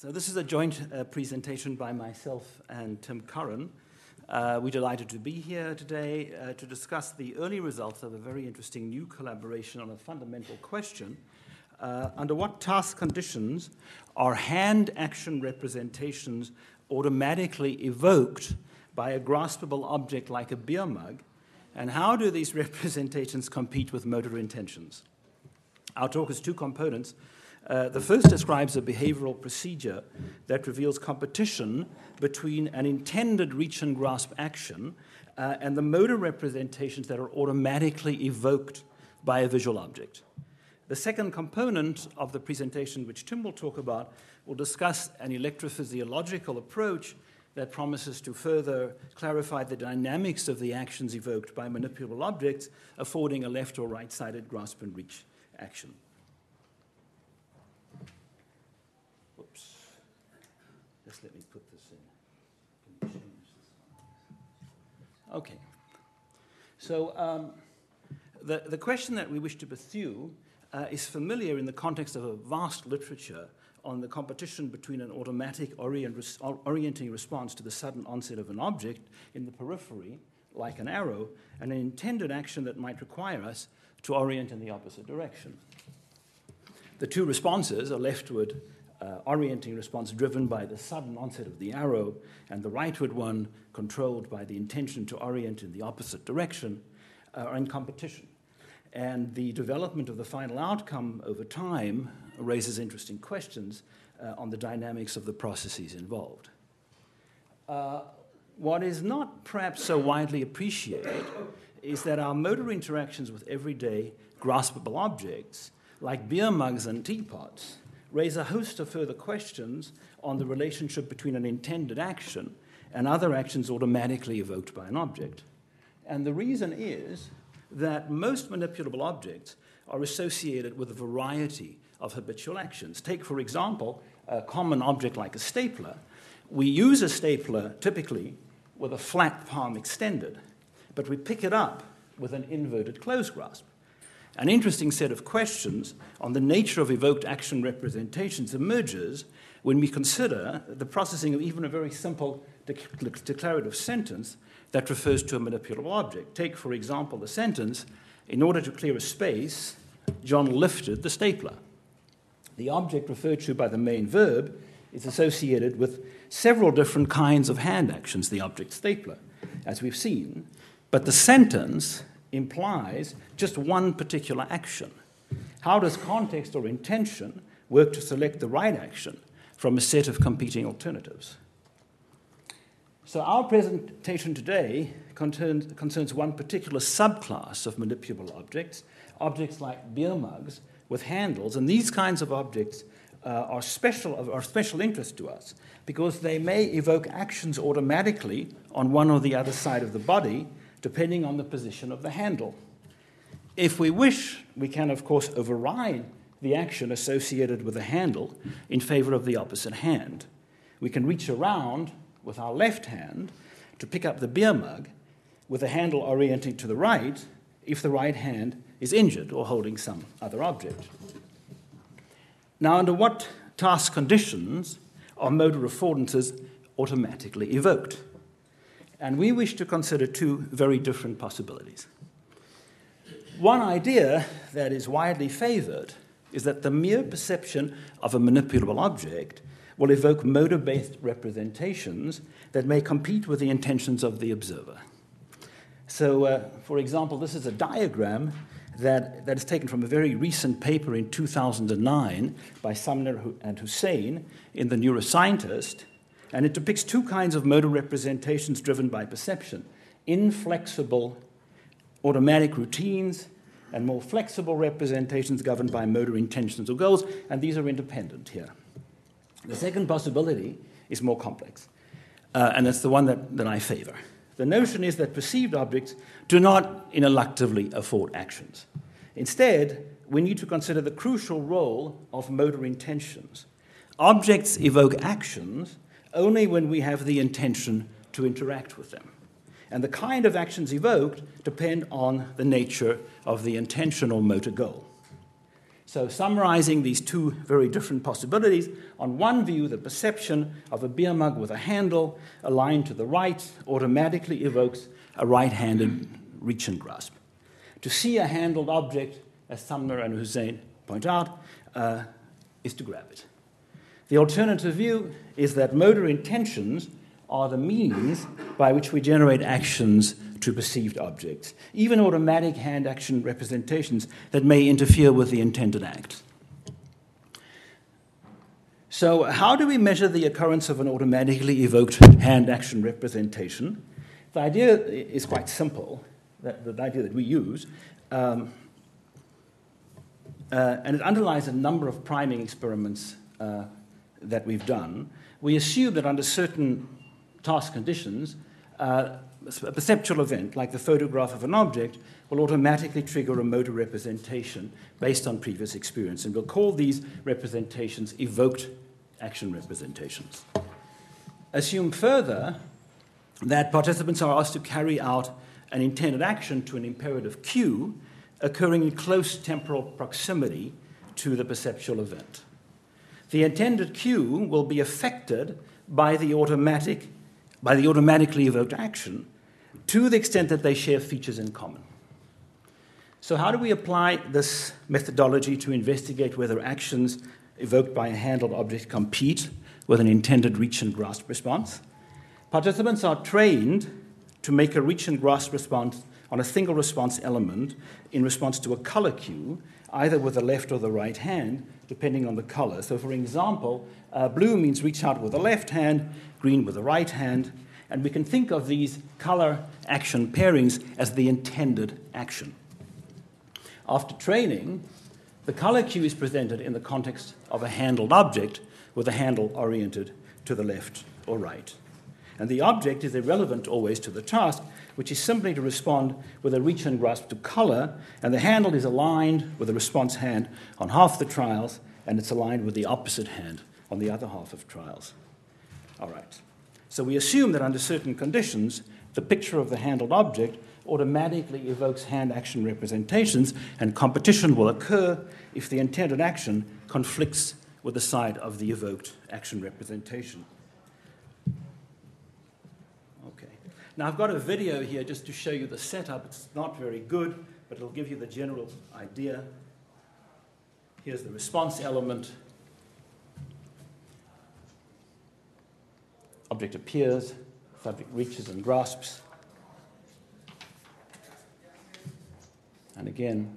So this is a joint presentation by myself and Tim Curran. We're delighted to be here today to discuss the early results of a very interesting new collaboration on a fundamental question. Under what task conditions are hand action representations automatically evoked by a graspable object like a beer mug, and how do these representations compete with motor intentions? Our talk has two components. The first describes a behavioral procedure that reveals competition between an intended reach and grasp action and the motor representations that are automatically evoked by a visual object. The second component of the presentation, which Tim will talk about, will discuss an electrophysiological approach that promises to further clarify the dynamics of the actions evoked by manipulable objects, affording a left or right-sided grasp and reach action. Oops. Just let me put this in. Can you change this? Okay. So the question that we wish to pursue is familiar in the context of a vast literature on the competition between an automatic orienting response to the sudden onset of an object in the periphery, like an arrow, and an intended action that might require us to orient in the opposite direction. The two responses, a leftward orienting response driven by the sudden onset of the arrow, and the rightward one controlled by the intention to orient in the opposite direction, are in competition. And the development of the final outcome over time raises interesting questions on the dynamics of the processes involved. What is not perhaps so widely appreciated is that our motor interactions with everyday graspable objects, like beer mugs and teapots, raise a host of further questions on the relationship between an intended action and other actions automatically evoked by an object. And the reason is that most manipulable objects are associated with a variety of habitual actions. Take, for example, a common object like a stapler. We use a stapler typically with a flat palm extended, but we pick it up with an inverted close grasp. An interesting set of questions on the nature of evoked action representations emerges when we consider the processing of even a very simple declarative sentence that refers to a manipulable object. Take, for example, the sentence, "In order to clear a space, John lifted the stapler." The object referred to by the main verb is associated with several different kinds of hand actions, the object stapler, as we've seen, but the sentence implies just one particular action. How does context or intention work to select the right action from a set of competing alternatives? So our presentation today concerns one particular subclass of manipulable objects, objects like beer mugs with handles, and these kinds of objects are special interest to us because they may evoke actions automatically on one or the other side of the body, depending on the position of the handle. If we wish, we can, of course, override the action associated with the handle in favor of the opposite hand. We can reach around with our left hand to pick up the beer mug with the handle orienting to the right if the right hand is injured or holding some other object. Now, under what task conditions are motor affordances automatically evoked? And we wish to consider two very different possibilities. One idea that is widely favored is that the mere perception of a manipulable object will evoke motor-based representations that may compete with the intentions of the observer. So, for example, this is a diagram that is taken from a very recent paper in 2009 by Sumner and Hussain in The Neuroscientist, and it depicts two kinds of motor representations driven by perception: inflexible automatic routines and more flexible representations governed by motor intentions or goals, and these are independent here. The second possibility is more complex, and that's the one that I favor. The notion is that perceived objects do not ineluctably afford actions. Instead, we need to consider the crucial role of motor intentions. Objects evoke actions only when we have the intention to interact with them. And the kind of actions evoked depend on the nature of the intention or motor goal. So summarizing these two very different possibilities, on one view, the perception of a beer mug with a handle aligned to the right automatically evokes a right-handed reach and grasp. To see a handled object, as Sumner and Hussein point out, is to grab it. The alternative view is that motor intentions are the means by which we generate actions to perceived objects, even automatic hand action representations that may interfere with the intended act. So how do we measure the occurrence of an automatically evoked hand action representation? The idea is quite simple, the idea that we use, and it underlies a number of priming experiments that we've done. We assume that under certain task conditions, a perceptual event, like the photograph of an object, will automatically trigger a motor representation based on previous experience. And we'll call these representations evoked action representations. Assume further that participants are asked to carry out an intended action to an imperative cue occurring in close temporal proximity to the perceptual event. The intended cue will be affected by the automatically evoked action to the extent that they share features in common. So how do we apply this methodology to investigate whether actions evoked by a handled object compete with an intended reach and grasp response? Participants are trained to make a reach and grasp response on a single response element in response to a color cue, either with the left or the right hand, depending on the color. So for example, blue means reach out with the left hand, green with the right hand, and we can think of these color action pairings as the intended action. After training, the color cue is presented in the context of a handled object with a handle oriented to the left or right. And the object is irrelevant always to the task, which is simply to respond with a reach and grasp to color, and the handle is aligned with the response hand on half the trials, and it's aligned with the opposite hand on the other half of trials. All right. So we assume that under certain conditions, the picture of the handled object automatically evokes hand action representations, and competition will occur if the intended action conflicts with the side of the evoked action representation. Okay. Now I've got a video here just to show you the setup. It's not very good, but it'll give you the general idea. Here's the response element. Object appears, subject reaches and grasps. And again,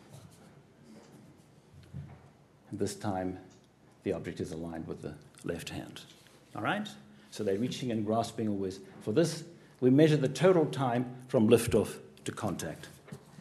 this time the object is aligned with the left hand. All right? So they're reaching and grasping always. For this, we measure the total time from liftoff to contact.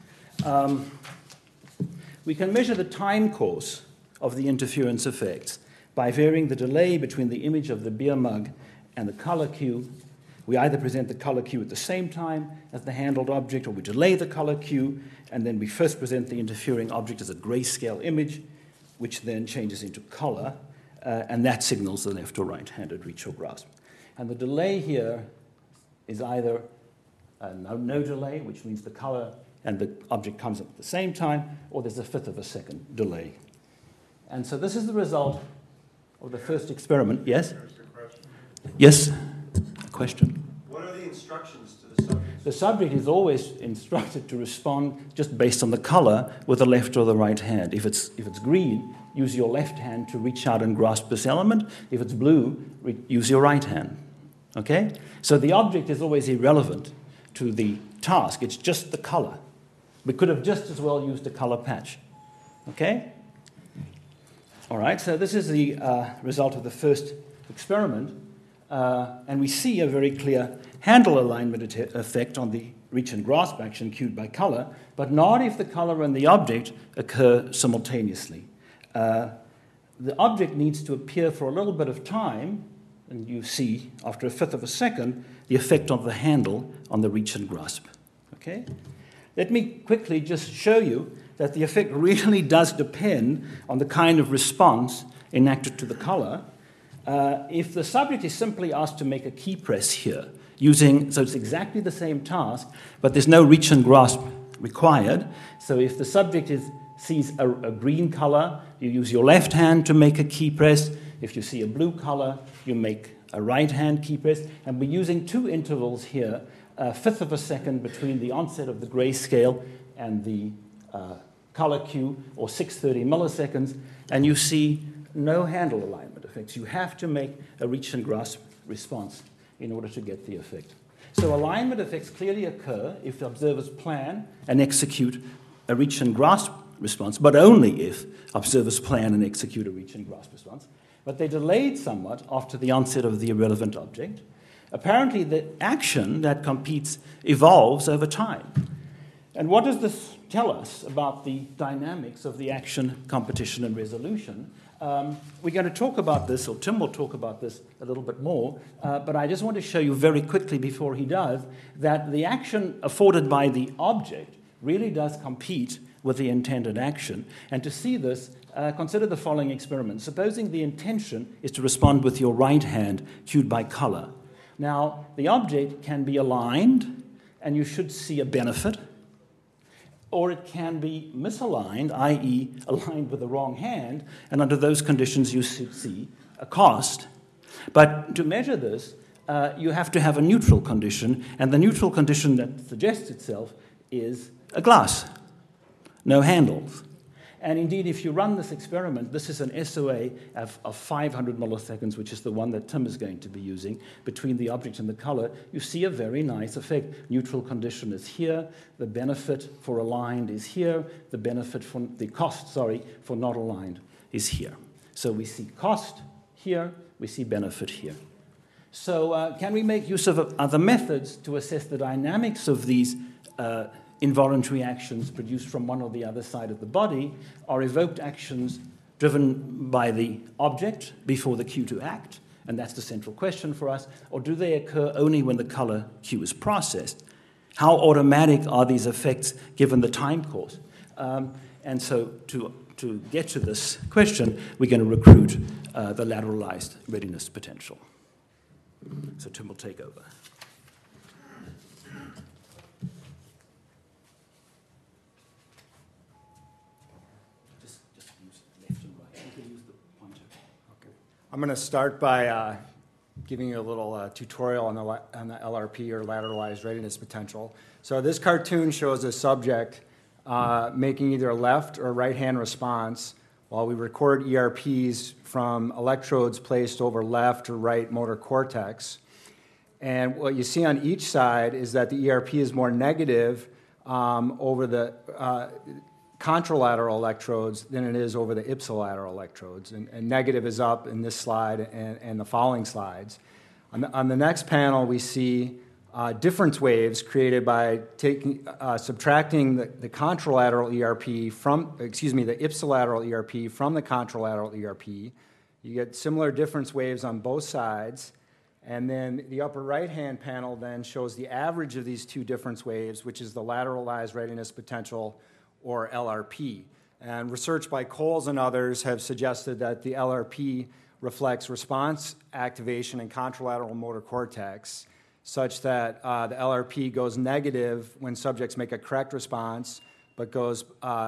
We can measure the time course of the interference effects by varying the delay between the image of the beer mug and the color cue. We either present the color cue at the same time as the handled object, or we delay the color cue, and then we first present the interfering object as a grayscale image, which then changes into color, and that signals the left or right-handed reach or grasp. And the delay here is either no delay, which means the color and the object comes up at the same time, or there's a fifth of a second delay. And so this is the result of the first experiment. Yes? Yes? A question? What are the instructions to the subject? The subject is always instructed to respond just based on the color with the left or the right hand. If it's green, use your left hand to reach out and grasp this element. If it's blue, use your right hand. Okay? So the object is always irrelevant to the task. It's just the color. We could have just as well used a color patch. Okay? All right, so this is the result of the first experiment. And we see a very clear handle alignment effect on the reach and grasp action cued by color, but not if the color and the object occur simultaneously. The object needs to appear for a little bit of time, and you see, after a fifth of a second, the effect of the handle on the reach and grasp. Okay? Let me quickly just show you that the effect really does depend on the kind of response enacted to the color. If the subject is simply asked to make a key press here, so it's exactly the same task, but there's no reach and grasp required. So if the subject is sees a green color, you use your left hand to make a key press. If you see a blue color, you make a right hand key press. And we're using two intervals here, a fifth of a second between the onset of the grayscale and the color cue, or 630 milliseconds, and you see no handle alignment effects. You have to make a reach and grasp response in order to get the effect. So alignment effects clearly occur if observers plan and execute a reach and grasp response, but only if observers plan and execute a reach and grasp response. But they're delayed somewhat after the onset of the irrelevant object. Apparently, the action that competes evolves over time. And what does this tell us about the dynamics of the action, competition, and resolution? We're going to talk about this, or Tim will talk about this a little bit more, but I just want to show you very quickly before he does that the action afforded by the object really does compete with the intended action. And to see this, consider the following experiment. Supposing the intention is to respond with your right hand cued by color. Now, the object can be aligned, and you should see a benefit, or it can be misaligned, i.e. aligned with the wrong hand, and under those conditions you should see a cost. But to measure this, you have to have a neutral condition, and the neutral condition that suggests itself is a glass, no handles. And indeed, if you run this experiment, this is an SOA of 500 milliseconds, which is the one that Tim is going to be using, between the object and the color. You see a very nice effect. Neutral condition is here. The benefit for aligned is here. The benefit for the cost, for not aligned is here. So we see cost here. We see benefit here. So can we make use of other methods to assess the dynamics of these involuntary actions produced from one or the other side of the body, are evoked actions driven by the object before the cue to act, and that's the central question for us, or do they occur only when the color cue is processed? How automatic are these effects given the time course? And so to get to this question, we're going to recruit the lateralized readiness potential. So Tim will take over. I'm going to start by giving you a little tutorial on the LRP, or lateralized readiness potential. So this cartoon shows a subject making either a left or right hand response while we record ERPs from electrodes placed over left or right motor cortex. And what you see on each side is that the ERP is more negative over the contralateral electrodes than it is over the ipsilateral electrodes. And negative is up in this slide and the following slides. On the next panel, we see difference waves created by subtracting the contralateral ERP from, the ipsilateral ERP from the contralateral ERP. You get similar difference waves on both sides. And then the upper right-hand panel then shows the average of these two difference waves, which is the lateralized readiness potential, or LRP. And research by Coles and others have suggested that the LRP reflects response activation in contralateral motor cortex, such that the LRP goes negative when subjects make a correct response, but goes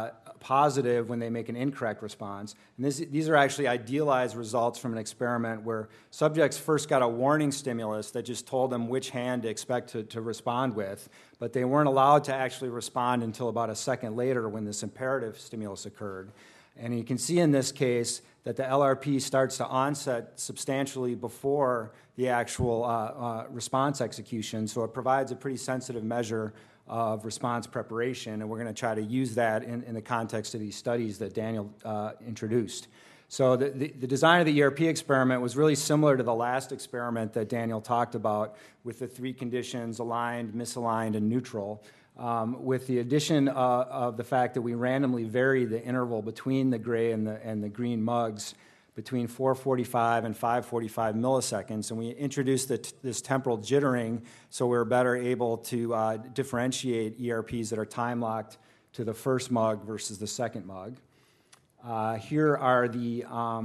positive when they make an incorrect response. And these are actually idealized results from an experiment where subjects first got a warning stimulus that just told them which hand to expect to respond with, but they weren't allowed to actually respond until about a second later when this imperative stimulus occurred. And you can see in this case that the LRP starts to onset substantially before the actual response execution, so it provides a pretty sensitive measure of response preparation, and we're going to try to use that in the context of these studies that Daniel introduced. So the design of the ERP experiment was really similar to the last experiment that Daniel talked about, with the three conditions: aligned, misaligned, and neutral, with the addition of the fact that we randomly vary the interval between the gray and the green mugs between 445 and 545 milliseconds, and we introduced this temporal jittering so we're better able to differentiate ERPs that are time-locked to the first mug versus the second mug. Here are the,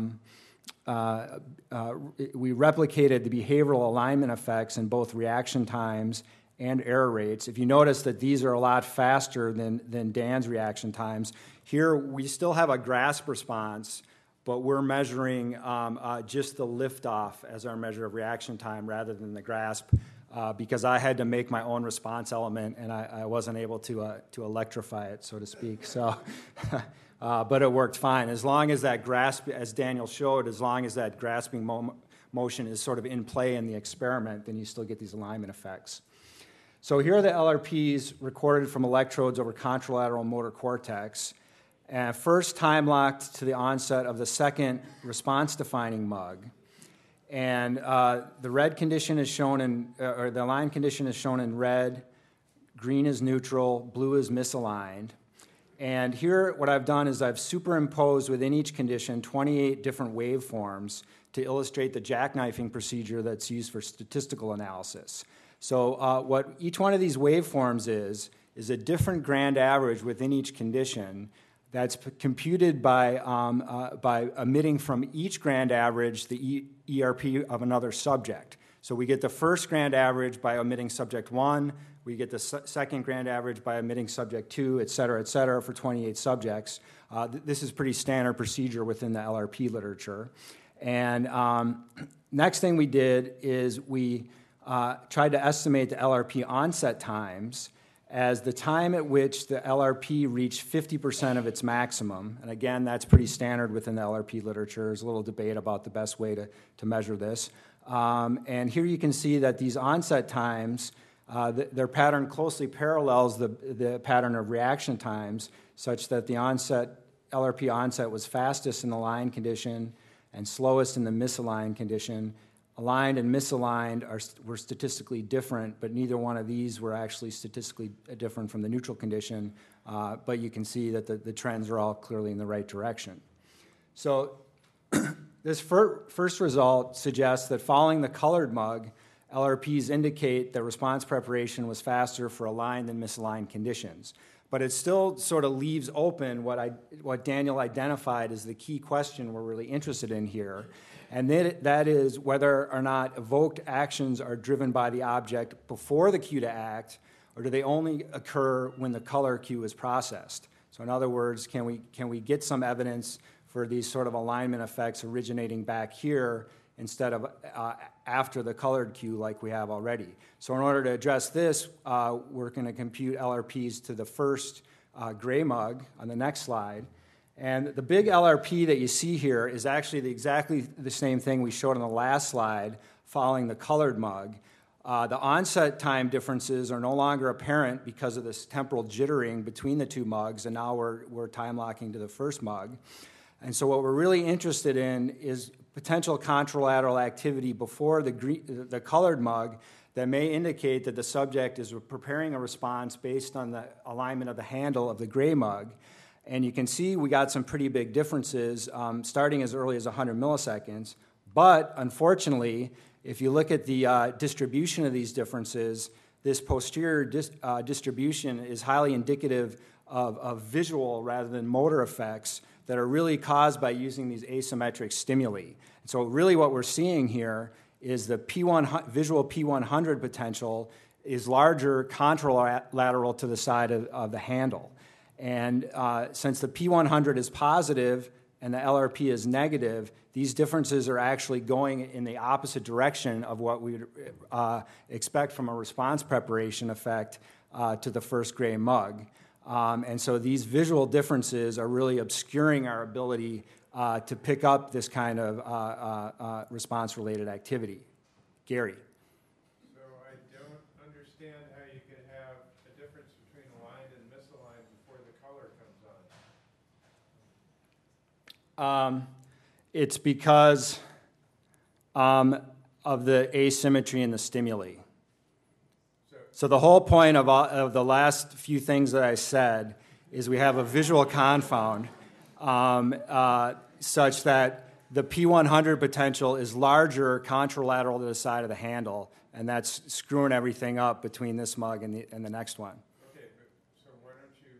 we replicated the behavioral alignment effects in both reaction times and error rates. If you notice that these are a lot faster than Dan's reaction times, here we still have a grasp response, but we're measuring just the liftoff as our measure of reaction time rather than the grasp, because I had to make my own response element, and I wasn't able to electrify it, so to speak. So, but it worked fine. As long as that grasp, as Daniel showed, as long as that grasping motion is sort of in play in the experiment, then you still get these alignment effects. So here are the LRPs recorded from electrodes over contralateral motor cortex. And first time locked to the onset of the second response-defining mug. And the red condition is shown in, or the aligned condition is shown in red, green is neutral, blue is misaligned. And here what I've done is I've superimposed within each condition 28 different waveforms to illustrate the jackknifing procedure that's used for statistical analysis. So what each one of these waveforms is a different grand average within each condition that's computed by omitting from each grand average the ERP of another subject. So we get the first grand average by omitting subject 1, we get the second grand average by omitting subject 2, et cetera, for 28 subjects. This is pretty standard procedure within the LRP literature. And next thing we did is we tried to estimate the LRP onset times as the time at which the LRP reached 50% of its maximum. And again, that's pretty standard within the LRP literature. There's a little debate about the best way to measure this. And here you can see that these onset times, their pattern closely parallels the pattern of reaction times, such that the LRP onset was fastest in the aligned condition and slowest in the misaligned condition. Aligned and misaligned were statistically different, but neither one of these were actually statistically different from the neutral condition, but you can see that the trends are all clearly in the right direction. So this first result suggests that following the colored mug, LRPs indicate that response preparation was faster for aligned than misaligned conditions. But it still sort of leaves open what Daniel identified as the key question we're really interested in here, and that is whether or not evoked actions are driven by the object before the cue to act, or do they only occur when the color cue is processed? So in other words, can we get some evidence for these sort of alignment effects originating back here instead of after the colored cue like we have already? So in order to address this, we're going to compute LRPs to the first gray mug on the next slide. And the big LRP that you see here is actually exactly the same thing we showed on the last slide following the colored mug. The onset time differences are no longer apparent because of this temporal jittering between the two mugs, and now we're time locking to the first mug. And so what we're really interested in is potential contralateral activity before the colored mug that may indicate that the subject is preparing a response based on the alignment of the handle of the gray mug. And you can see we got some pretty big differences starting as early as 100 milliseconds. But unfortunately, if you look at the distribution of these differences, this posterior distribution is highly indicative of visual rather than motor effects that are really caused by using these asymmetric stimuli. And so really what we're seeing here is the visual P100 potential is larger contralateral to the side of the handle. And since the P100 is positive and the LRP is negative, these differences are actually going in the opposite direction of what we would expect from a response preparation effect to the first gray mug. And so these visual differences are really obscuring our ability to pick up this kind of response-related activity. Gary. So I don't understand how you could have a difference between aligned and misaligned before the color comes on. It's because of the asymmetry in the stimuli. So the whole point of the last few things that I said is we have a visual confound such that the P100 potential is larger contralateral to the side of the handle, and that's screwing everything up between this mug and the next one. Okay, but so why don't you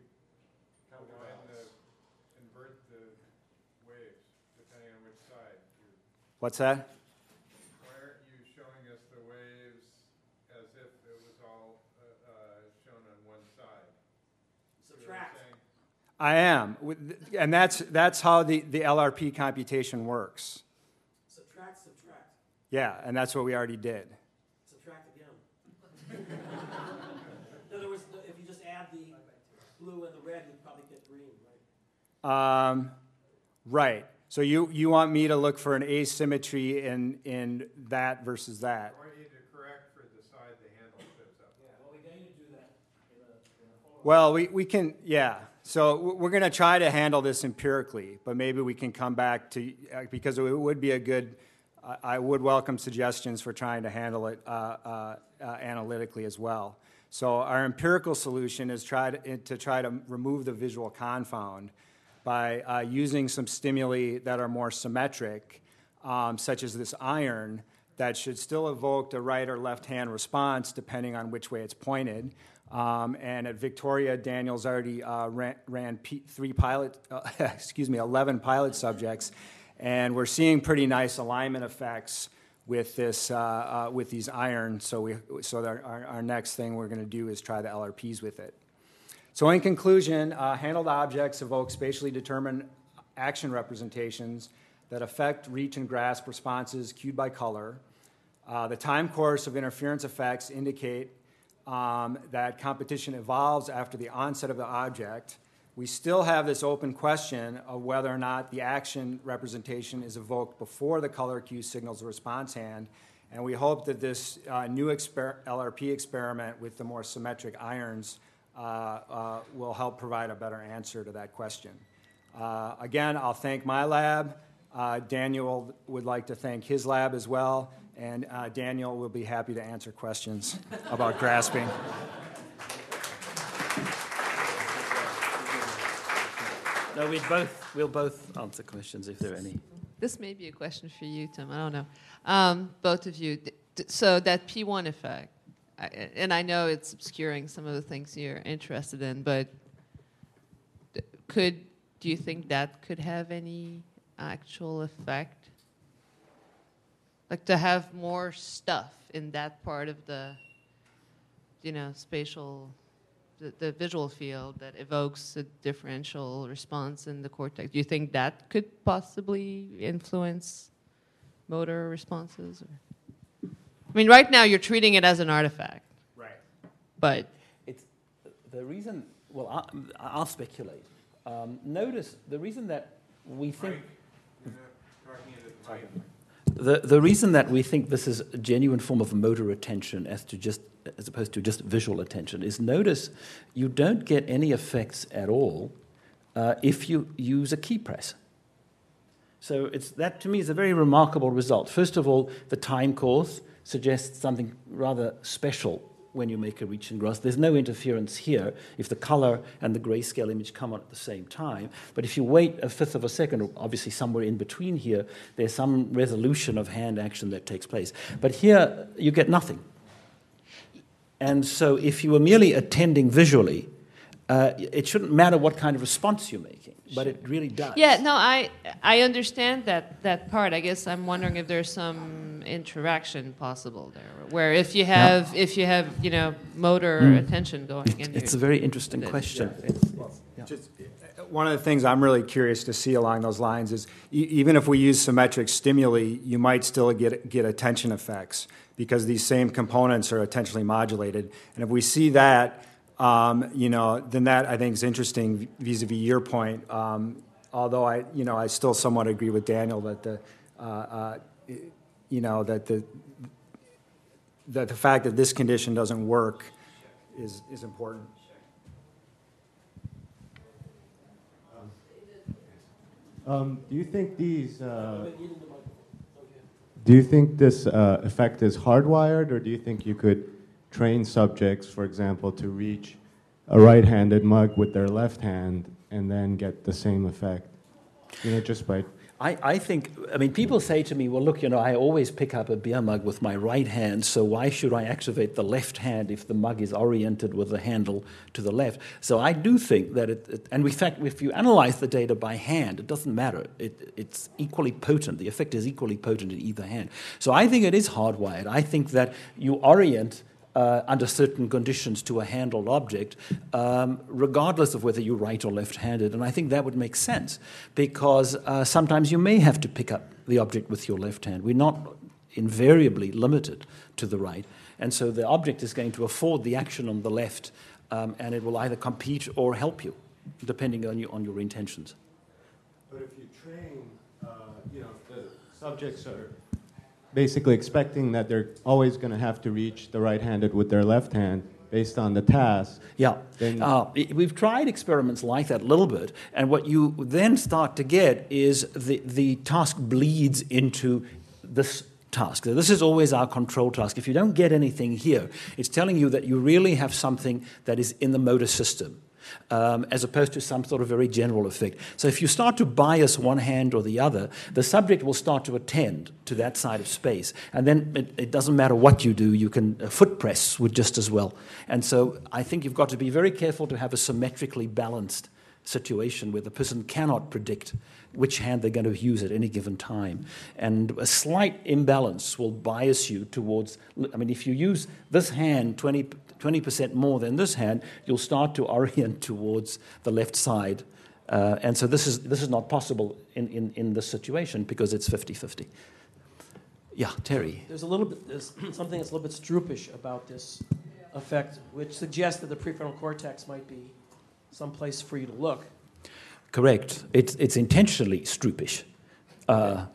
invert the waves depending on which side? What's that? Why aren't you showing us the waves as if it was all shown on one side? Subtract. I am. And that's how the LRP computation works. Subtract. Yeah, and that's what we already did. Subtract again. In other words, if you just add the blue and the red, you'd probably get green, right? Right. So you want me to look for an asymmetry in that versus that? I want you to correct for the side the handle shows up. Yeah, well, we're going to do that in a follow-up. Well, we can, yeah. So we're going to try to handle this empirically, but maybe we can come back to, because it would be a good, I would welcome suggestions for trying to handle it analytically as well. So our empirical solution is to try to remove the visual confound by using some stimuli that are more symmetric, such as this iron, that should still evoke the right or left hand response depending on which way it's pointed. And at Victoria, Daniel's already ran 11 pilot subjects, and we're seeing pretty nice alignment effects with this with these irons. So our next thing we're going to do is try the LRPs with it. So in conclusion, handled objects evoke spatially determined action representations that affect reach and grasp responses cued by color. The time course of interference effects indicate that competition evolves after the onset of the object. We still have this open question of whether or not the action representation is evoked before the color cue signals the response hand, and we hope that this new LRP experiment with the more symmetric irons will help provide a better answer to that question. Again, I'll thank my lab. Daniel would like to thank his lab as well, and Daniel will be happy to answer questions about grasping. No, we'll both answer questions if there are any. This may be a question for you, Tim. I don't know. Both of you. So that P1 effect, and I know it's obscuring some of the things you're interested in, but do you think that could have any actual effect? Like to have more stuff in that part of the, spatial, the visual field that evokes a differential response in the cortex. Do you think that could possibly influence motor responses? I mean, right now you're treating it as an artifact. Right. But it's the reason. Well, I'll speculate. Notice the reason that we think. The reason that we think this is a genuine form of motor attention as opposed to just visual attention is, notice you don't get any effects at all if you use a key press. So that to me is a very remarkable result. First of all, the time course suggests something rather special when you make a reach and grasp. There's no interference here if the color and the grayscale image come on at the same time. But if you wait a fifth of a second, or obviously somewhere in between here, there's some resolution of hand action that takes place. But here, you get nothing. And so if you were merely attending visually, it shouldn't matter what kind of response you're making, but it really does. yeah, no, I understand that part. I guess I'm wondering if there's some interaction possible there, where if you have motor attention going. It's a very interesting question. Just, one of the things I'm really curious to see along those lines is even if we use symmetric stimuli, you might still get attention effects because these same components are attentionally modulated. And if we see that, then that I think is interesting vis-a-vis your point. Although I still somewhat agree with Daniel that that the fact that this condition doesn't work is important. Do you think Do you think this effect is hardwired, or do you think you could train subjects, for example, to reach a right-handed mug with their left hand and then get the same effect? Just by... I think, people say to me, well, look, I always pick up a beer mug with my right hand, so why should I activate the left hand if the mug is oriented with the handle to the left? So I do think that and in fact, if you analyze the data by hand, it doesn't matter. It's equally potent. The effect is equally potent in either hand. So I think it is hardwired. I think that you orient under certain conditions to a handled object, regardless of whether you're right or left-handed. And I think that would make sense, because sometimes you may have to pick up the object with your left hand. We're not invariably limited to the right. And so the object is going to afford the action on the left, and it will either compete or help you, depending on your intentions. But if you train, if the subjects are basically expecting that they're always going to have to reach the right-handed with their left hand based on the task. Yeah, then we've tried experiments like that a little bit, and what you then start to get is the task bleeds into this task. So this is always our control task. If you don't get anything here, it's telling you that you really have something that is in the motor system, as opposed to some sort of very general effect. So if you start to bias one hand or the other, the subject will start to attend to that side of space. And then it doesn't matter what you do, you can foot press would just as well. And so I think you've got to be very careful to have a symmetrically balanced situation where the person cannot predict which hand they're going to use at any given time. And a slight imbalance will bias you towards, if you use this hand 20% more than this hand, you'll start to orient towards the left side. And so this is not possible in this situation because it's 50-50. Yeah, Terry. There's something that's a little bit Stroopish about this effect, which suggests that the prefrontal cortex might be someplace for you to look. Correct. It's intentionally Stroopish. Or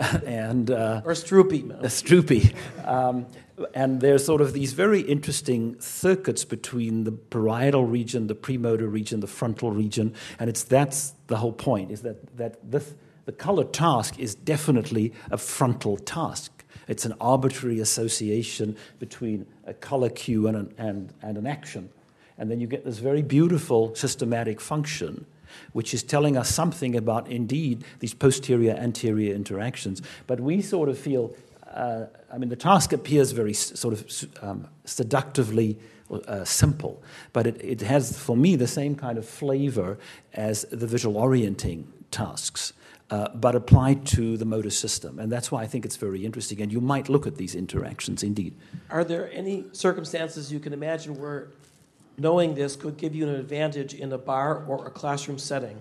Stroopy. Stroopy. And there's sort of these very interesting circuits between the parietal region, the premotor region, the frontal region, and that's the whole point, is that the color task is definitely a frontal task. It's an arbitrary association between a color cue and an action. And then you get this very beautiful systematic function, which is telling us something about, indeed, these posterior-anterior interactions. But we sort of feel, the task appears very sort of seductively simple, but it has, for me, the same kind of flavor as the visual orienting tasks, but applied to the motor system. And that's why I think it's very interesting. And you might look at these interactions, indeed. Are there any circumstances you can imagine where knowing this could give you an advantage in a bar or a classroom setting?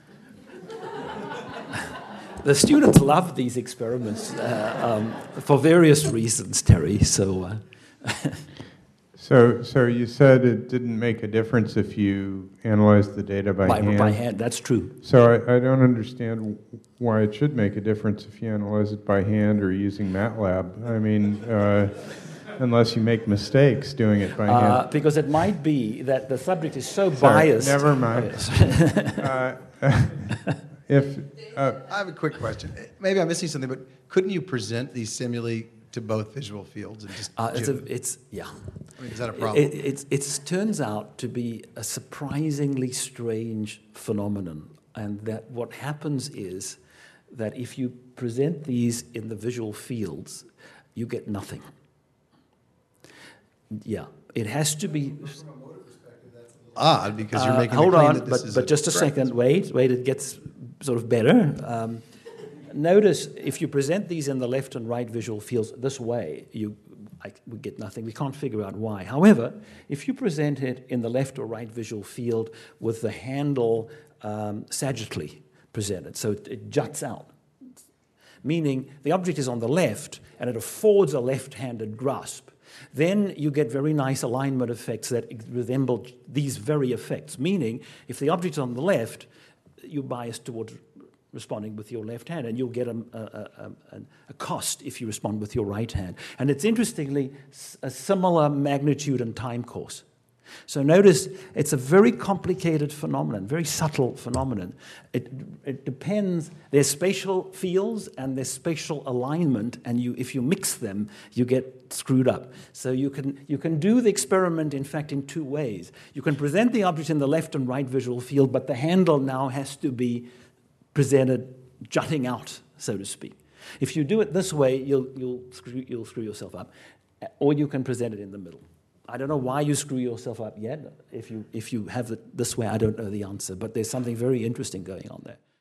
The students love these experiments for various reasons, Terry. So you said it didn't make a difference if you analyzed the data by hand? By hand, that's true. So I don't understand why it should make a difference if you analyze it by hand or using MATLAB. Unless you make mistakes doing it by hand. Because it might be that the subject is so biased. Never mind. I have a quick question. Maybe I'm missing something, but couldn't you present these stimuli to both visual fields and just? Is that a problem? It turns out to be a surprisingly strange phenomenon, and that what happens is that if you present these in the visual fields, you get nothing. Yeah, it has to be. From a motor perspective, that's odd because you're making. Hold the claim on, that this but just a second. Wait. It gets sort of better. Notice if you present these in the left and right visual fields this way, we get nothing. We can't figure out why. However, if you present it in the left or right visual field with the handle sagittally presented, so it juts out, meaning the object is on the left and it affords a left-handed grasp, then you get very nice alignment effects that resemble these very effects, meaning if the object is on the left, you bias towards responding with your left hand, and you'll get a cost if you respond with your right hand. And it's interestingly a similar magnitude and time course. So notice it's a very complicated phenomenon, very subtle phenomenon. It depends, there's spatial fields and there's spatial alignment, and if you mix them, you get screwed up. So you can do the experiment, in fact, in two ways. You can present the object in the left and right visual field, but the handle now has to be presented jutting out, so to speak. If you do it this way, you'll screw yourself up, or you can present it in the middle. I don't know why you screw yourself up yet. If you have it this way, I don't know the answer, but there's something very interesting going on there.